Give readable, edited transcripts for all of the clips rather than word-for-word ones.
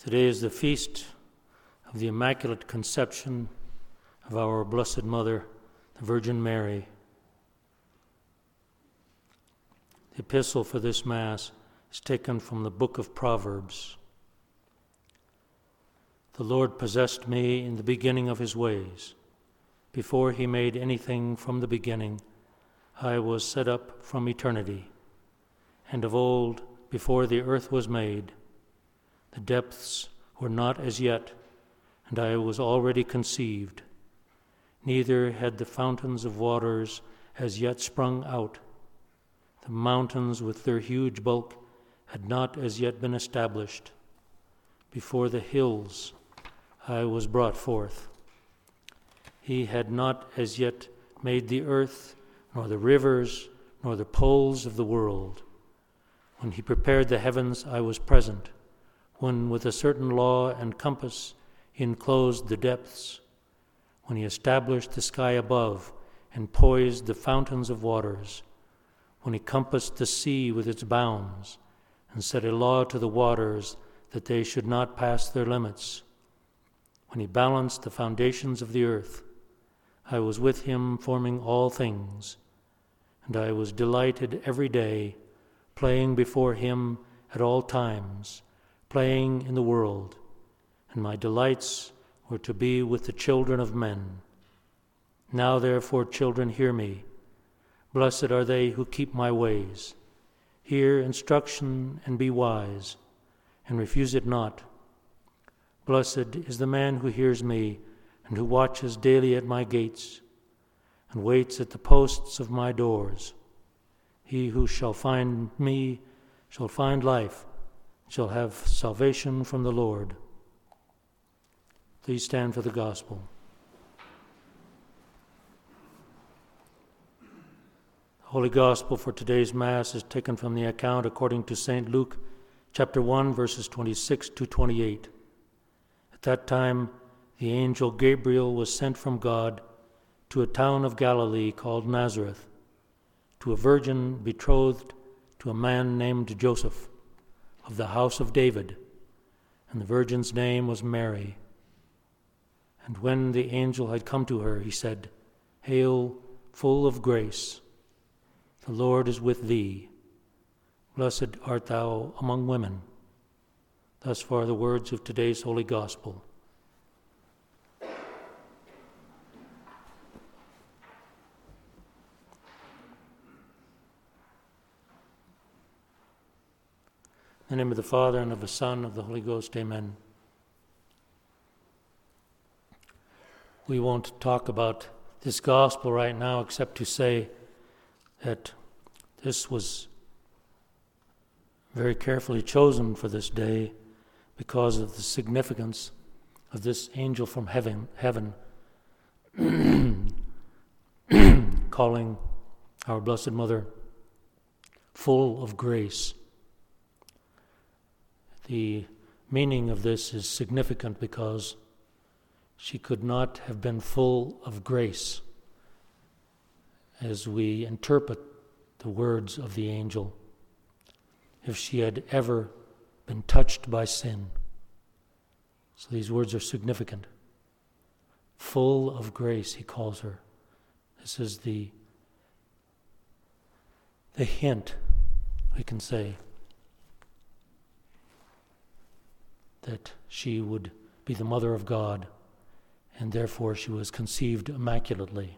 Today is the feast of the Immaculate Conception of our Blessed Mother, the Virgin Mary. The epistle for this Mass is taken from the book of Proverbs. The Lord possessed me in the beginning of his ways. Before he made anything from the beginning, I was set up from eternity. And of old, before the earth was made, the depths were not as yet, and I was already conceived. Neither had the fountains of waters as yet sprung out. The mountains with their huge bulk had not as yet been established. Before the hills I was brought forth. He had not as yet made the earth, nor the rivers, nor the poles of the world. When he prepared the heavens, I was present. When with a certain law and compass he enclosed the depths. When he established the sky above and poised the fountains of waters. When he compassed the sea with its bounds and set a law to the waters that they should not pass their limits. When he balanced the foundations of the earth, I was with him forming all things, and I was delighted every day, playing before him at all times, playing in the world, and my delights were to be with the children of men. Now therefore, children, hear me. Blessed are they who keep my ways. Hear instruction and be wise, and refuse it not. Blessed is the man who hears me, and who watches daily at my gates, and waits at the posts of my doors. He who shall find me shall find life, shall have salvation from the Lord. Please stand for the gospel. The Holy Gospel for today's Mass is taken from the account according to St. Luke, chapter 1, verses 26 to 28. At that time, the angel Gabriel was sent from God to a town of Galilee called Nazareth, to a virgin betrothed to a man named Joseph, of the house of David, and the virgin's name was Mary. And when the angel had come to her, he said, Hail, full of grace, the Lord is with thee. Blessed art thou among women. Thus far the words of today's Holy Gospel. In the name of the Father, and of the Son, and of the Holy Ghost, amen. We won't talk about this gospel right now except to say that this was very carefully chosen for this day because of the significance of this angel from heaven calling our Blessed Mother full of grace. The meaning of this is significant because she could not have been full of grace as we interpret the words of the angel if she had ever been touched by sin. So these words are significant. Full of grace, he calls her. This is the hint, we can say, that she would be the mother of God, and therefore she was conceived immaculately.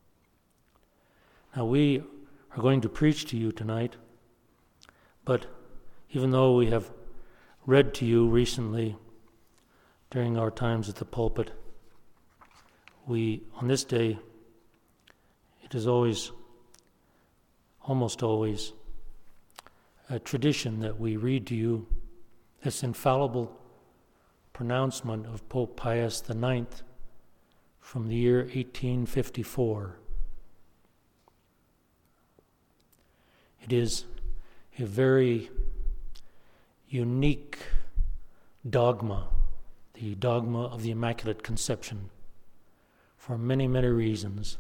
Now we are going to preach to you tonight, but even though we have read to you recently during our times at the pulpit, on this day, it is almost always, a tradition that we read to you this infallible pronouncement of Pope Pius IX from the year 1854. It is a very unique dogma, the dogma of the Immaculate Conception, for many, many reasons.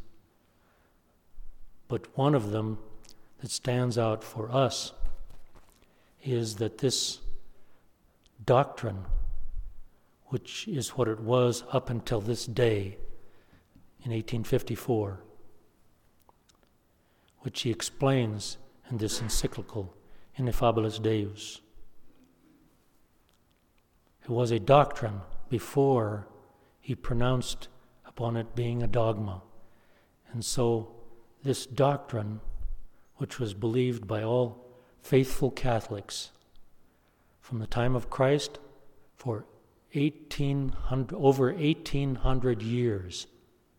But one of them that stands out for us is that this doctrine which is what it was up until this day in 1854, which he explains in this encyclical, Ineffabilis Deus. It was a doctrine before he pronounced upon it being a dogma. And so this doctrine, which was believed by all faithful Catholics from the time of Christ for over 1,800 years,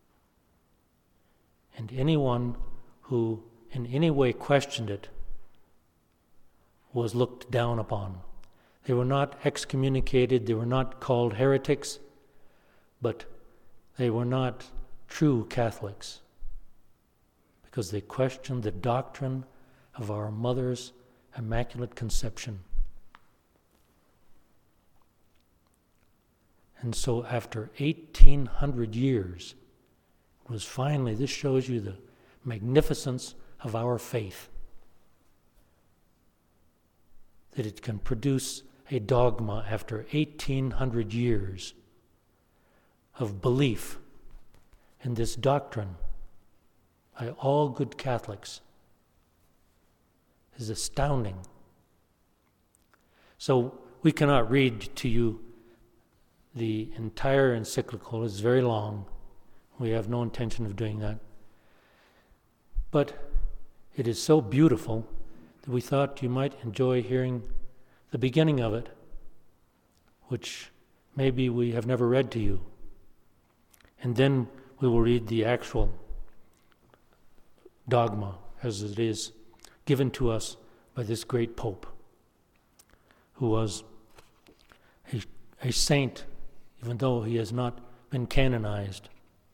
and anyone who in any way questioned it was looked down upon. They were not excommunicated, they were not called heretics, but they were not true Catholics because they questioned the doctrine of our Mother's Immaculate Conception. And so after 1,800 years, it was finally, this shows you the magnificence of our faith, that it can produce a dogma after 1,800 years of belief in this doctrine by all good Catholics is astounding. So we cannot read to you the entire encyclical. It's very long. We have no intention of doing that. But it is so beautiful that we thought you might enjoy hearing the beginning of it, which maybe we have never read to you. And then we will read the actual dogma as it is given to us by this great Pope, who was a saint, even though he has not been canonized.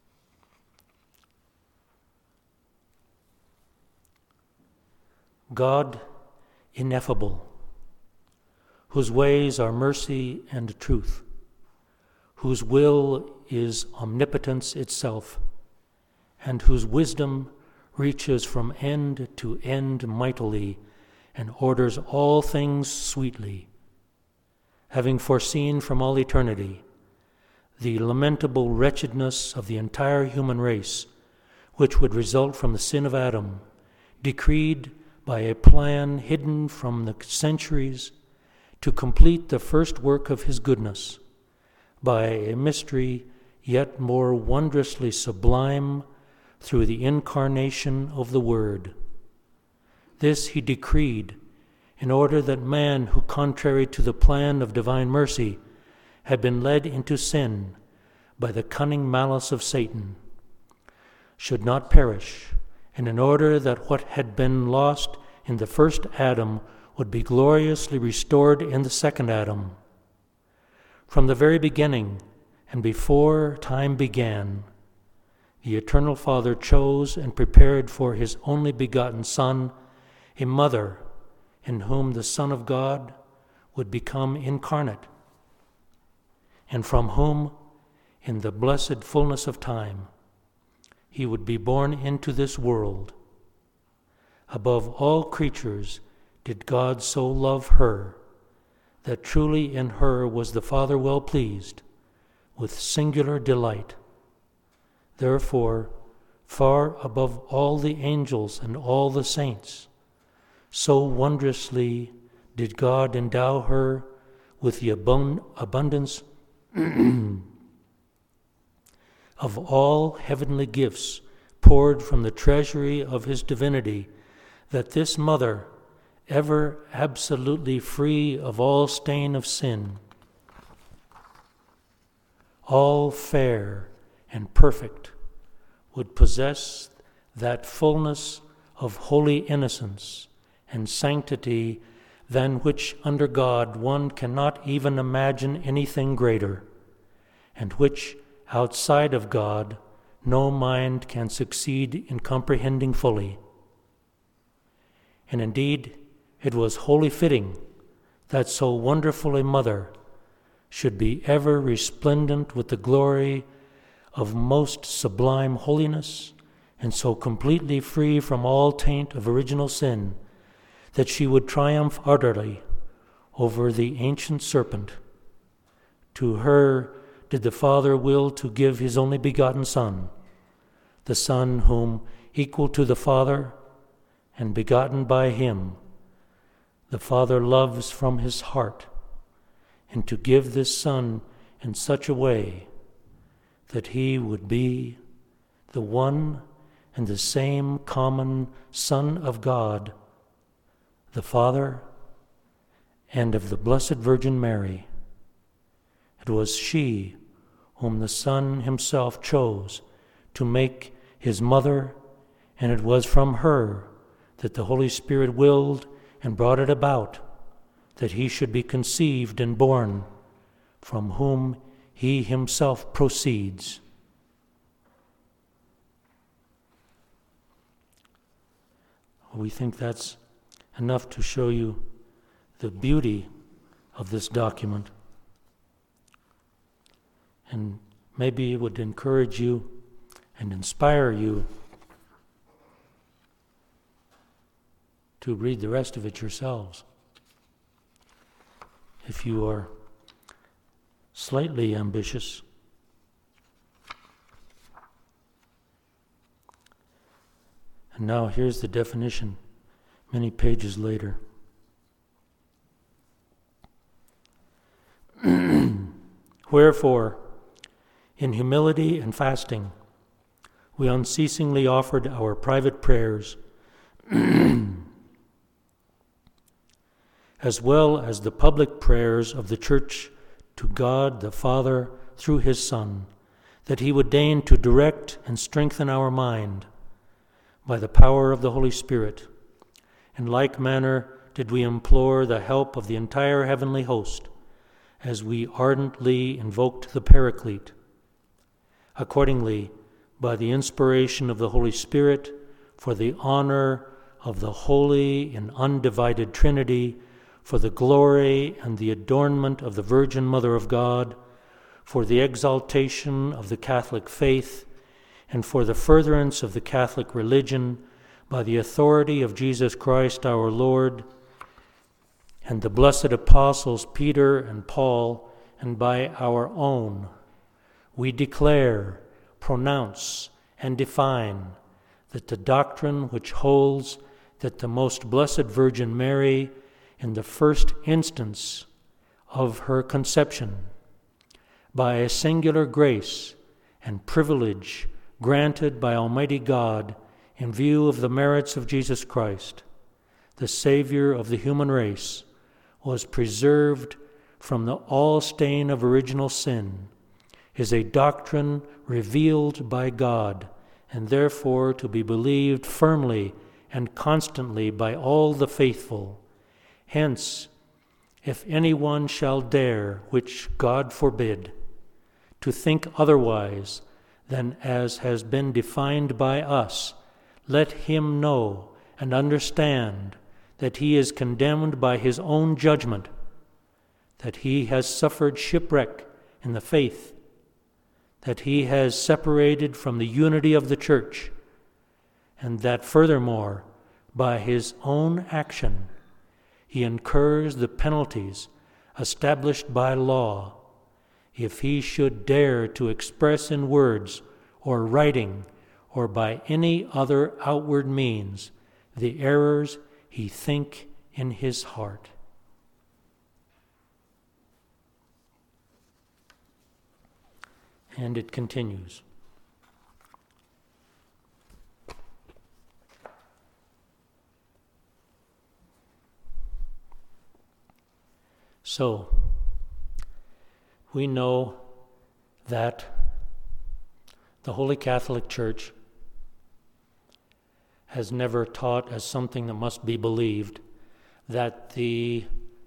God ineffable, whose ways are mercy and truth, whose will is omnipotence itself, and whose wisdom reaches from end to end mightily and orders all things sweetly, having foreseen from all eternity the lamentable wretchedness of the entire human race, which would result from the sin of Adam, decreed by a plan hidden from the centuries to complete the first work of his goodness, by a mystery yet more wondrously sublime through the incarnation of the Word. This he decreed in order that man, who contrary to the plan of divine mercy, had been led into sin by the cunning malice of Satan, should not perish, and in order that what had been lost in the first Adam would be gloriously restored in the second Adam. From the very beginning, and before time began, the Eternal Father chose and prepared for his only begotten Son a mother in whom the Son of God would become incarnate, and from whom, in the blessed fullness of time, he would be born into this world. Above all creatures did God so love her, that truly in her was the Father well pleased, with singular delight. Therefore, far above all the angels and all the saints, so wondrously did God endow her with the abundance of all heavenly gifts poured from the treasury of his divinity, that this mother, ever absolutely free of all stain of sin, all fair and perfect, would possess that fullness of holy innocence and sanctity than which under God one cannot even imagine anything greater, and which outside of God no mind can succeed in comprehending fully. And indeed, it was wholly fitting that so wonderful a mother should be ever resplendent with the glory of most sublime holiness, and so completely free from all taint of original sin, that she would triumph utterly over the ancient serpent, To her did the Father will to give his only begotten Son, the Son whom, equal to the Father and begotten by him, the Father loves from his heart, and to give this Son in such a way that he would be the one and the same common Son of God, the Father, and of the Blessed Virgin Mary. It was she whom the Son himself chose to make his mother, and it was from her that the Holy Spirit willed and brought it about that he should be conceived and born, from whom he himself proceeds. We think that's enough to show you the beauty of this document. And maybe it would encourage you and inspire you to read the rest of it yourselves. If you are slightly ambitious. And now here's the definition, many pages later. Wherefore, in humility and fasting, we unceasingly offered our private prayers, as well as the public prayers of the Church to God the Father through his Son, that he would deign to direct and strengthen our mind by the power of the Holy Spirit. In like manner did we implore the help of the entire heavenly host, as we ardently invoked the Paraclete. Accordingly, by the inspiration of the Holy Spirit, for the honor of the holy and undivided Trinity, for the glory and the adornment of the Virgin Mother of God, for the exaltation of the Catholic faith, and for the furtherance of the Catholic religion, by the authority of Jesus Christ our Lord, and the blessed apostles Peter and Paul, and by our own, we declare, pronounce, and define that the doctrine which holds that the most blessed Virgin Mary, in the first instance of her conception, by a singular grace and privilege granted by Almighty God in view of the merits of Jesus Christ, the Savior of the human race, was preserved from all stain of original sin, is a doctrine revealed by God, and therefore to be believed firmly and constantly by all the faithful. Hence, if anyone shall dare, which God forbid, to think otherwise than as has been defined by us, let him know and understand that he is condemned by his own judgment, that he has suffered shipwreck in the faith, that he has separated from the unity of the Church, and that furthermore, by his own action, he incurs the penalties established by law, if he should dare to express in words or writing or by any other outward means the errors he think in his heart. And it continues. So, we know that the Holy Catholic Church has never taught as something that must be believed that the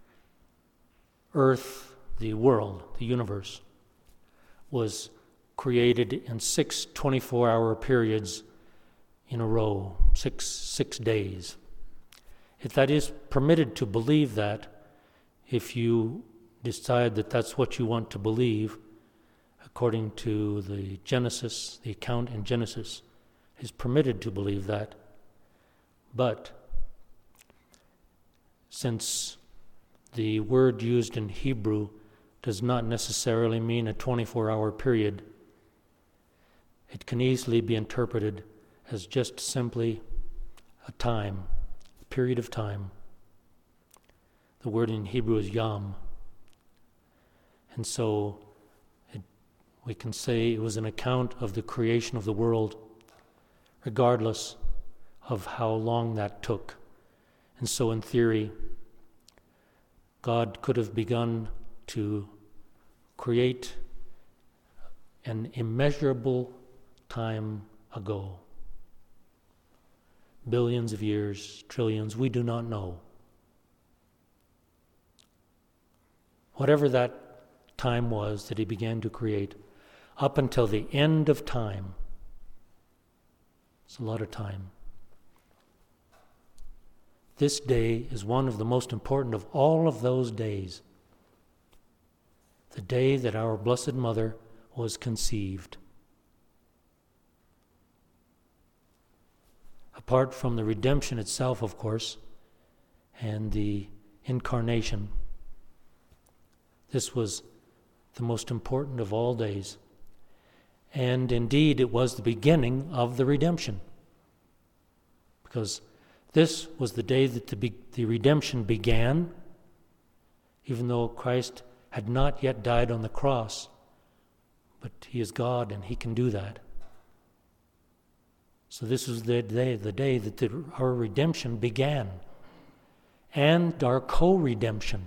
earth, the world, the universe, was created in 6 24-hour periods in a row, six days. If that is permitted to believe that, if you decide that that's what you want to believe, according to the Genesis, the account in Genesis, is permitted to believe that. But since the word used in Hebrew does not necessarily mean a 24-hour period. It can easily be interpreted as just simply a period of time. The word in Hebrew is yam. And so we can say it was an account of the creation of the world, regardless of how long that took. And so in theory, God could have begun to create an immeasurable time ago. Billions of years, trillions, we do not know. Whatever that time was that he began to create, up until the end of time, it's a lot of time. This day is one of the most important of all of those days. The day that our Blessed Mother was conceived. Apart from the redemption itself, of course, and the incarnation, this was the most important of all days. And indeed, it was the beginning of the redemption. Because this was the day that the redemption began, even though Christ had not yet died on the cross. But he is God and he can do that. So this was the day that our redemption began. And our co-redemption.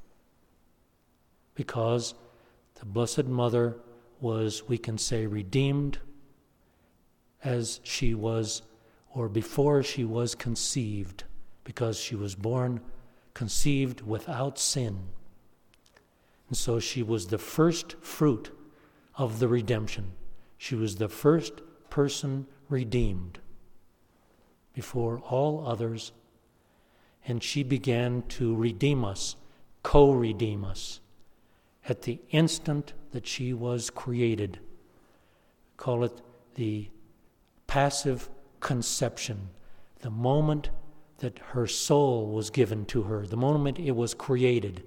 Because the Blessed Mother was, we can say, redeemed as she was, or before she was conceived, because she was born, conceived without sin. And so she was the first fruit of the redemption. She was the first person redeemed before all others, and she began to redeem us, co-redeem us, at the instant that she was created. Call it the passive conception, the moment that her soul was given to her, the moment it was created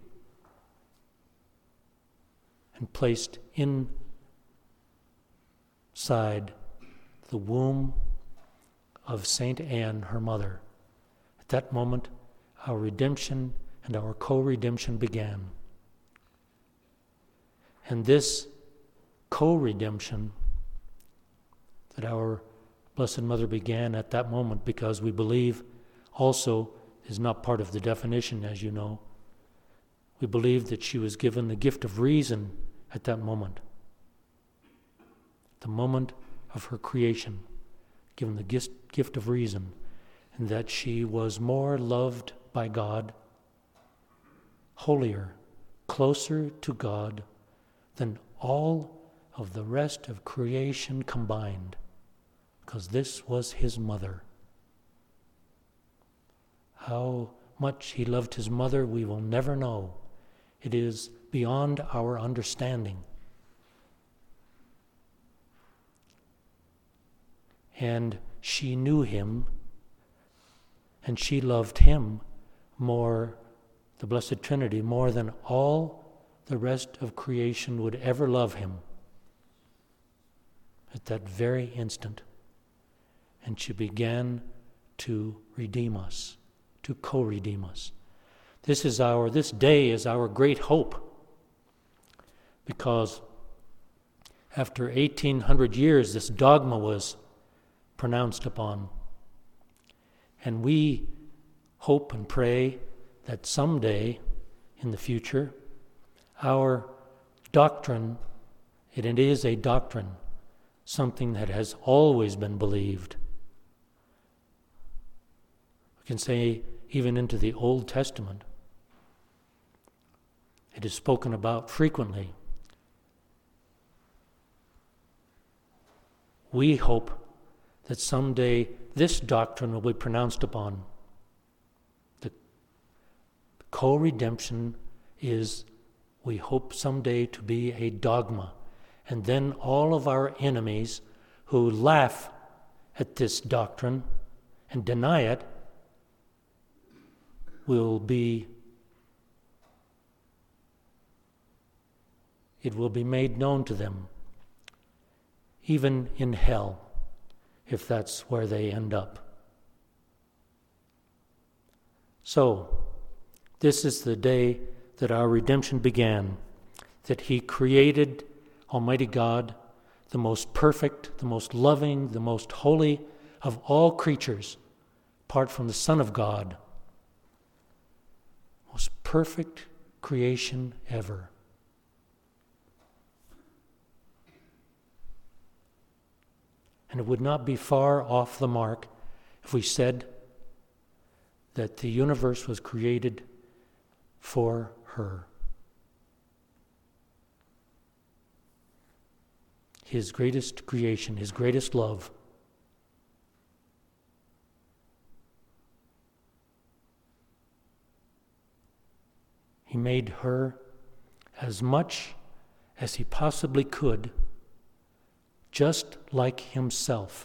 and placed inside the womb of Saint Anne, her mother. At that moment, our redemption and our co-redemption began. And this co-redemption that our Blessed Mother began at that moment, because we believe also is not part of the definition, as you know. We believe that she was given the gift of reason at that moment. The moment of her creation, given the gift of reason, and that she was more loved by God, holier, closer to God than all of the rest of creation combined, because this was his mother. How much he loved his mother, we will never know. It is beyond our understanding. And she knew him, and she loved him more, the Blessed Trinity, more than all the rest of creation would ever love him at that very instant. And she began to redeem us, to co-redeem us. This day is our great hope, because after 1800 years, this dogma was pronounced upon. And we hope and pray that someday in the future, our doctrine, and it is a doctrine, something that has always been believed. We can say even into the Old Testament, it is spoken about frequently. We hope that someday this doctrine will be pronounced upon. The co-redemption is, we hope someday, to be a dogma. And then all of our enemies who laugh at this doctrine and deny it will be it will be made known to them, even in hell, if that's where they end up. So, this is the day that our redemption began, that He created, Almighty God, the most perfect, the most loving, the most holy of all creatures, apart from the Son of God. Most perfect creation ever. And it would not be far off the mark if we said that the universe was created for her. His greatest creation, His greatest love. He made her as much as He possibly could, just like Himself.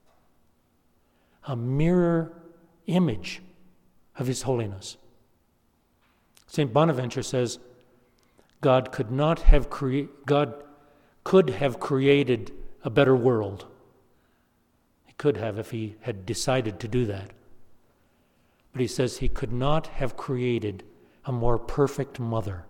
A mirror image of His holiness. St. Bonaventure says, God could have created a better world. He could have if He had decided to do that. But he says He could not have created a more perfect mother.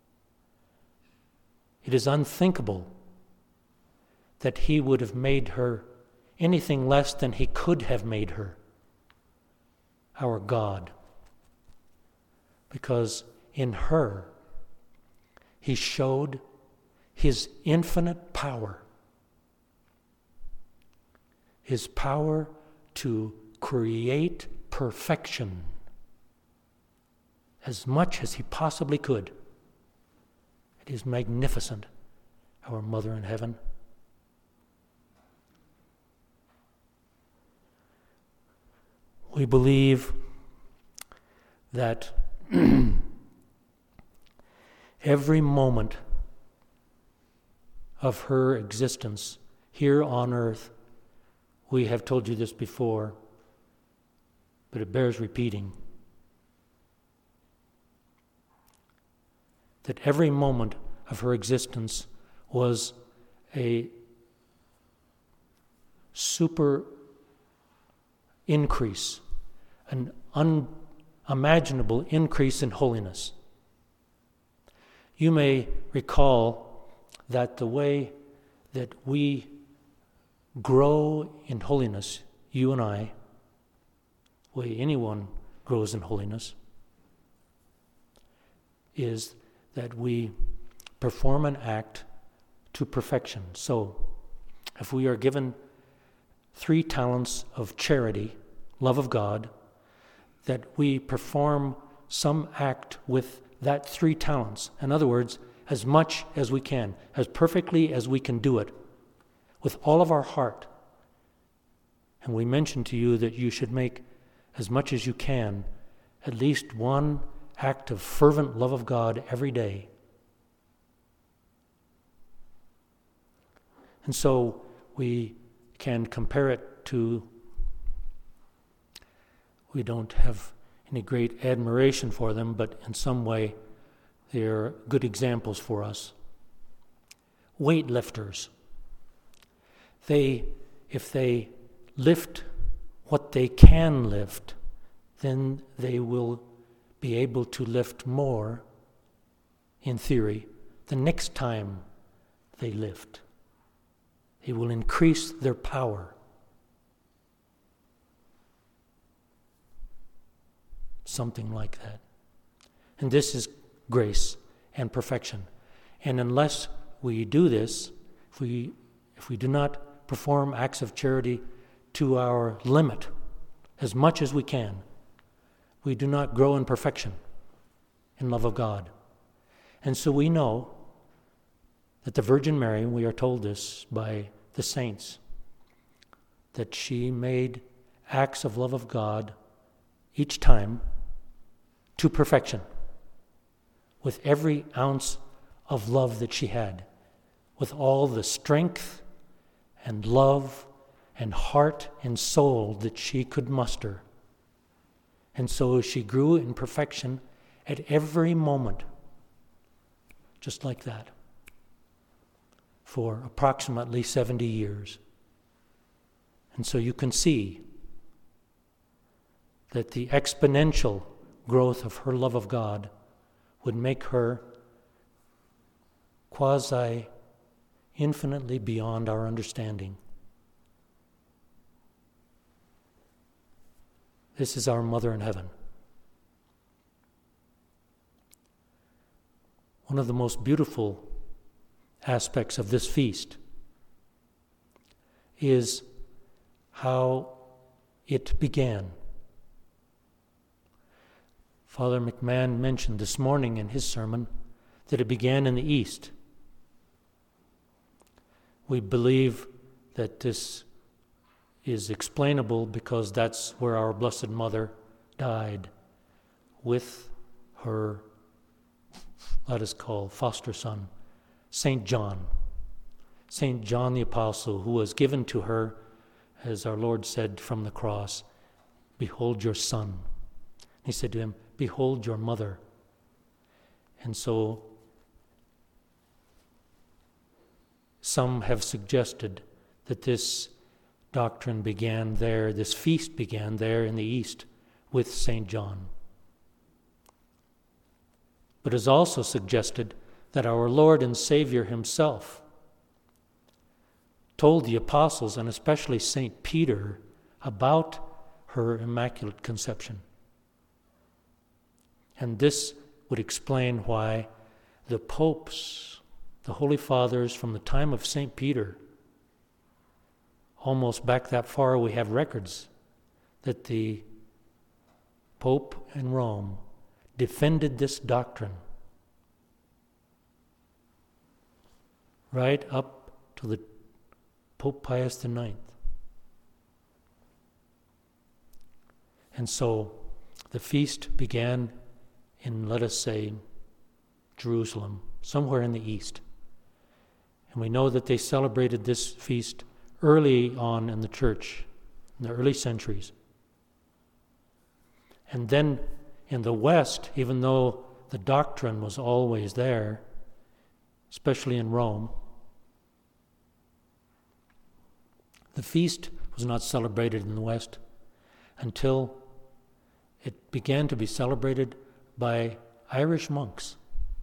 It is unthinkable that He would have made her anything less than He could have made her, our God. Because in her, He showed His infinite power, His power to create perfection as much as He possibly could. It is magnificent, our Mother in heaven. We believe that every moment of her existence here on earth, we have told you this before, but it bears repeating, that every moment of her existence was a super increase, an unimaginable increase in holiness. You may recall that the way that we grow in holiness, you and I, the way anyone grows in holiness, is that we perform an act to perfection. So, if we are given 3 talents of charity, love of God, that we perform some act with that 3 talents. In other words, as much as we can, as perfectly as we can do it, with all of our heart. And we mentioned to you that you should make as much as you can, at least one act of fervent love of God every day. And so we can compare it to, we don't have any great admiration for them, but in some way they're good examples for us. Weightlifters. If they lift what they can lift, then they will be able to lift more, in theory, the next time they lift. They will increase their power. Something like that. And this is grace and perfection. And unless we do this, if we do not perform acts of charity to our limit, as much as we can, we do not grow in perfection, in love of God. And so we know that the Virgin Mary, we are told this by the saints, that she made acts of love of God each time to perfection, with every ounce of love that she had, with all the strength and love and heart and soul that she could muster. And so she grew in perfection at every moment, just like that. for approximately 70 years. And so you can see that the exponential growth of her love of God would make her infinitely beyond our understanding. This is our Mother in Heaven. One of the most beautiful aspects of this feast is how it began. Father McMahon mentioned this morning in his sermon that it began in the East. We believe that this is explainable because that's where our Blessed Mother died with her, let us call, foster son, St. John. St. John the Apostle, who was given to her, as our Lord said from the cross, "Behold your son." He said to him, "Behold your mother." And so some have suggested that this doctrine began there, this feast began there in the East with St. John. But it is also suggested that our Lord and Savior himself told the apostles, and especially St. Peter, about her Immaculate Conception. And this would explain why the popes, the Holy Fathers from the time of St. Peter, almost back that far, we have records that the Pope in Rome defended this doctrine right up to the Pope Pius IX. And so the feast began in, let us say, Jerusalem, somewhere in the East. And we know that they celebrated this feast early on in the church, in the early centuries. And then in the West, even though the doctrine was always there, especially in Rome, the feast was not celebrated in the West until it began to be celebrated by Irish monks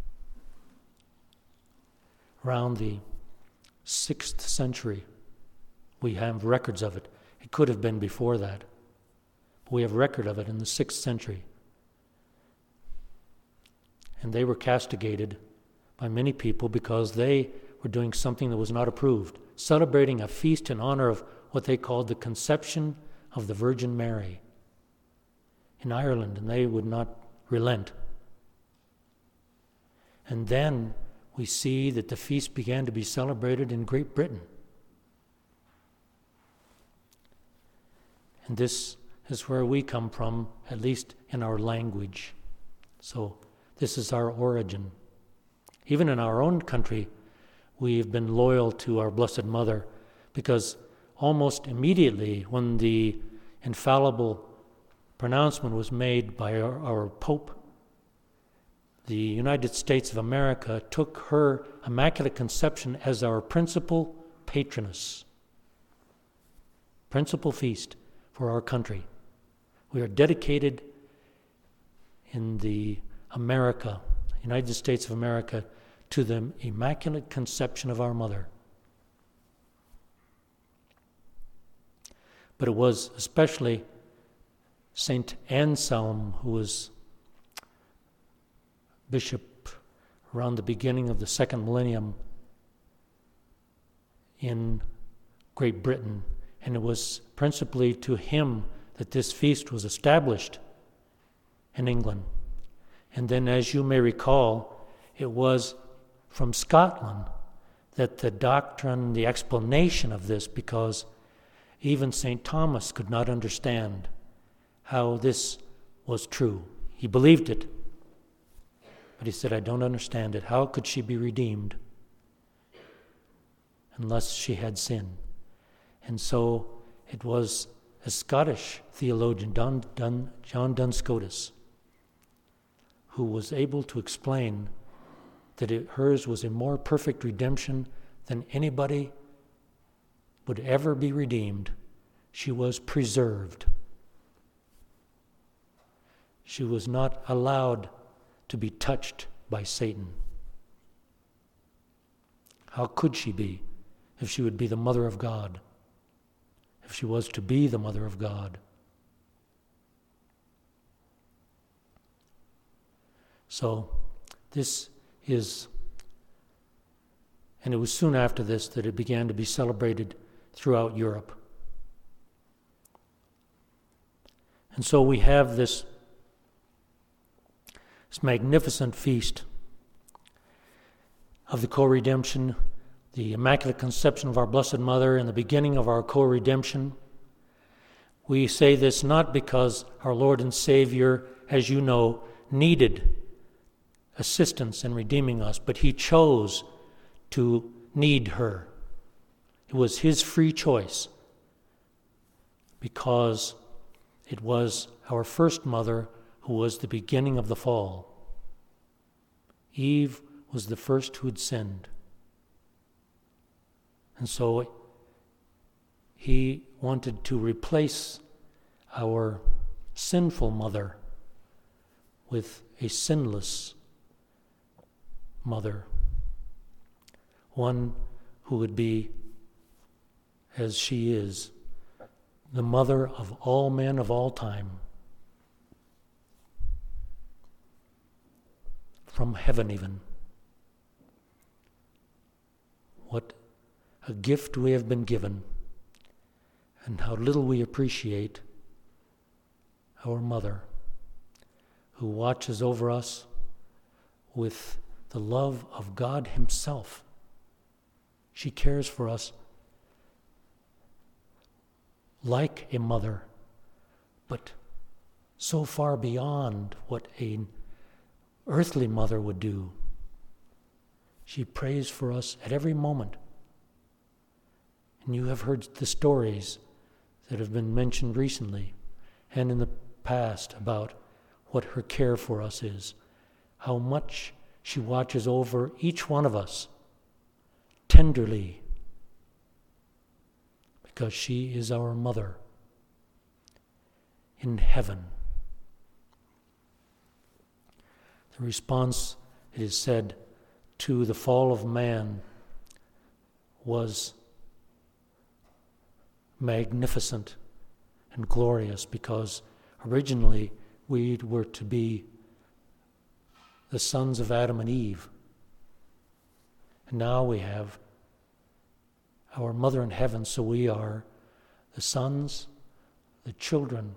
around the 6th century. We have records of it. It could have been before that. We have record of it in the 6th century. And they were castigated by many people because they were doing something that was not approved, celebrating a feast in honor of what they called the conception of the Virgin Mary in Ireland, and they would not relent. And then we see that the feast began to be celebrated in Great Britain. And this is where we come from, at least in our language. So this is our origin. Even in our own country, we've been loyal to our Blessed Mother because almost immediately when the infallible pronouncement was made by our Pope, the United States of America took her Immaculate Conception as our principal patroness, principal feast for our country. We are dedicated in the America, United States of America, to the Immaculate Conception of our Mother. But it was especially St. Anselm, who was bishop around the beginning of the second millennium in Great Britain, and it was principally to him that this feast was established in England. And then, as you may recall, it was from Scotland that the doctrine, the explanation of this, because even St. Thomas could not understand how this was true. He believed it, but he said, I don't understand it. How could she be redeemed unless she had sin? And so it was a Scottish theologian, John Duns Scotus, who was able to explain that hers was a more perfect redemption than anybody would ever be redeemed. She was preserved. She was not allowed to be touched by Satan. How could she be if she would be the mother of God? If she was to be the mother of God? So this is, and it was soon after this that it began to be celebrated throughout Europe. And so we have this magnificent feast of the co-redemption, the Immaculate Conception of our Blessed Mother, and the beginning of our co-redemption. We say this not because our Lord and Savior, as you know, needed assistance in redeeming us, but He chose to need her. It was His free choice because it was our first mother who was the beginning of the fall. Eve was the first who had sinned. And so He wanted to replace our sinful mother with a sinless mother, one who would be, as she is, the mother of all men of all time, from heaven even. What a gift we have been given, and how little we appreciate our mother, who watches over us with the love of God Himself. She cares for us like a mother, but so far beyond what an earthly mother would do. She prays for us at every moment. And you have heard the stories that have been mentioned recently and in the past about what her care for us is, how much she watches over each one of us tenderly, because she is our mother in heaven. The response, it is said, to the fall of man was magnificent and glorious, because originally we were to be the sons of Adam and Eve. And now we have our mother in heaven, so we are the sons, the children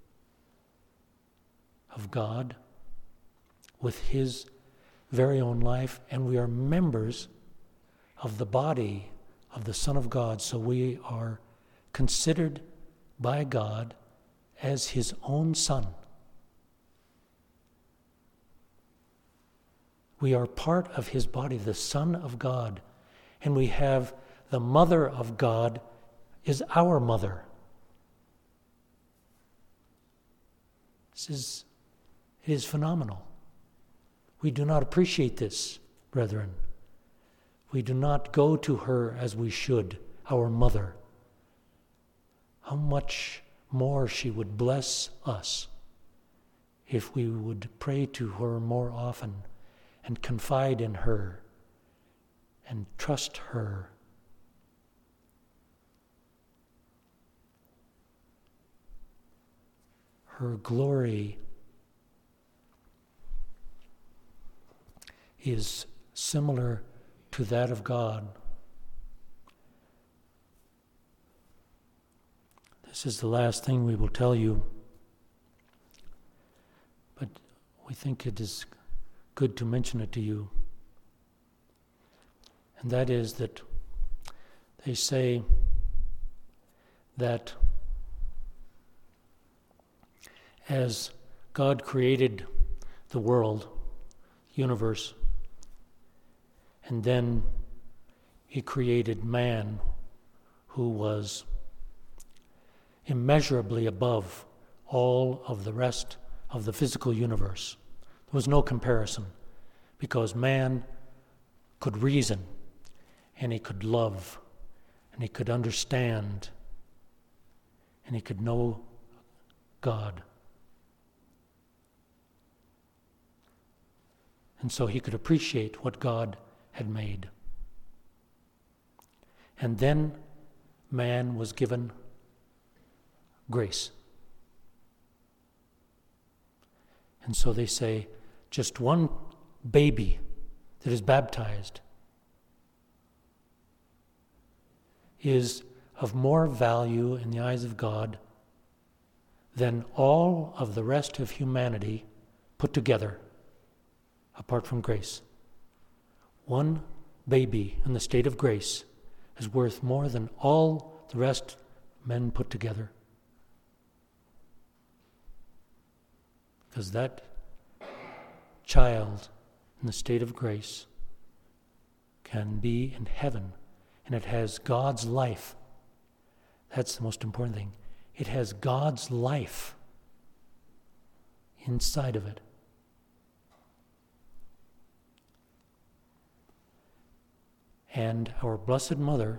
of God with His very own life, and we are members of the body of the Son of God, so we are considered by God as His own Son. We are part of His body, the Son of God, and we have the Mother of God is our mother. It is phenomenal. We do not appreciate this, brethren. We do not go to her as we should, our mother. How much more she would bless us if we would pray to her more often and confide in her and trust her. Her glory is similar to that of God. This is the last thing we will tell you, but we think it is good to mention it to you. And that is that they say that as God created the world, universe, and then He created man, who was immeasurably above all of the rest of the physical universe. There was no comparison, because man could reason and he could love, and he could understand, and he could know God. And so he could appreciate what God had made. And then man was given grace. And so they say, just one baby that is baptized is of more value in the eyes of God than all of the rest of humanity put together, apart from grace. One baby in the state of grace is worth more than all the rest men put together. Because that child in the state of grace can be in heaven, and it has God's life. That's the most important thing. It has God's life inside of it. And our Blessed Mother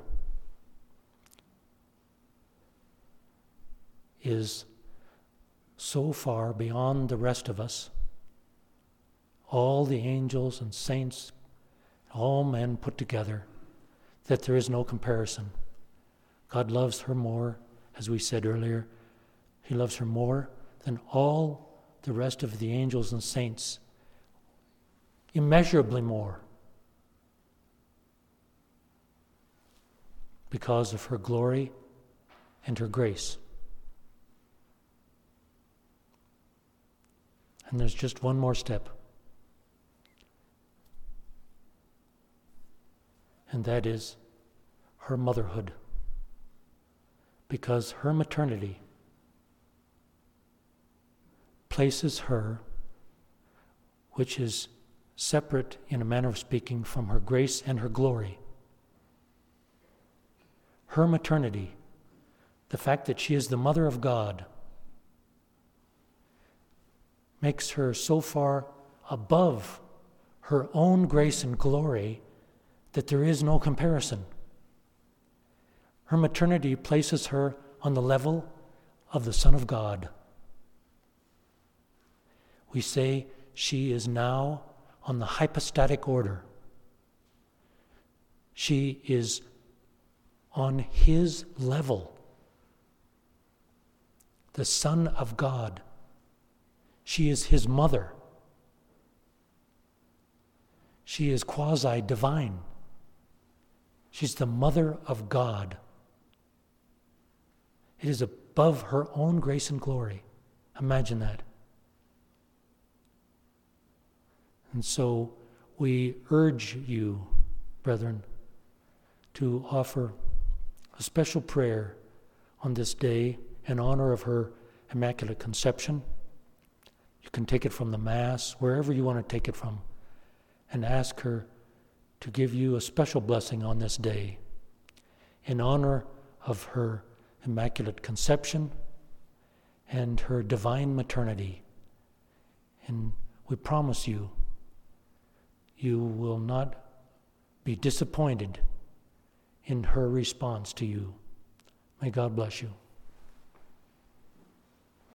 is so far beyond the rest of us, all the angels and saints, all men put together, that there is no comparison. God loves her more, as we said earlier. He loves her more than all the rest of the angels and saints, immeasurably more, because of her glory and her grace. And there's just one more step. And that is her motherhood. Because her maternity places her, which is separate in a manner of speaking from her grace and her glory. Her maternity, the fact that she is the mother of God, makes her so far above her own grace and glory that there is no comparison. Her maternity places her on the level of the Son of God. We say she is now on the hypostatic order. She is on his level, the Son of God. She is his mother. She is quasi-divine. She's the mother of God. It is above her own grace and glory. Imagine that. And so we urge you, brethren, to offer a special prayer on this day in honor of her Immaculate Conception. You can take it from the Mass, wherever you want to take it from, and ask her to give you a special blessing on this day in honor of her Immaculate Conception and her divine maternity. And we promise you, you will not be disappointed in her response to you. May God bless you.